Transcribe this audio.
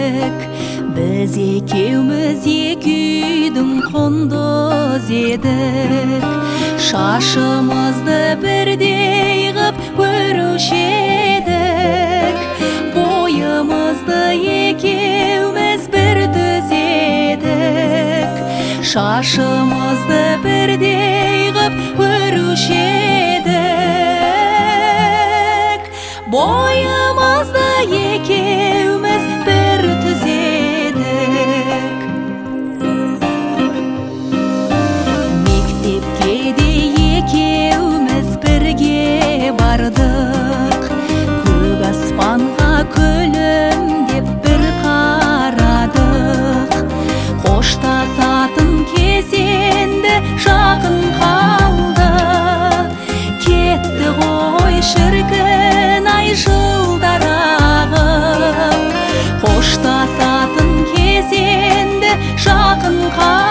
едік. Біз екеуміз екі үйдің қондыз едік. Шашымызды бірдей ғып өруші едік. Бойымызды екеуміз бір түз едік. Шашымызды бірдей ғып өруші едік. Бойымызды екеуміз бір түз едік. Мектепке де екеуміз бірге бардық. Көк аспанға күлімдеп бір қарадық. Қоштасатын кез енді жақын қалды. Кетті ғой шіркін ай жылдар ағып. Қоштасатын кез енді жақын қалды.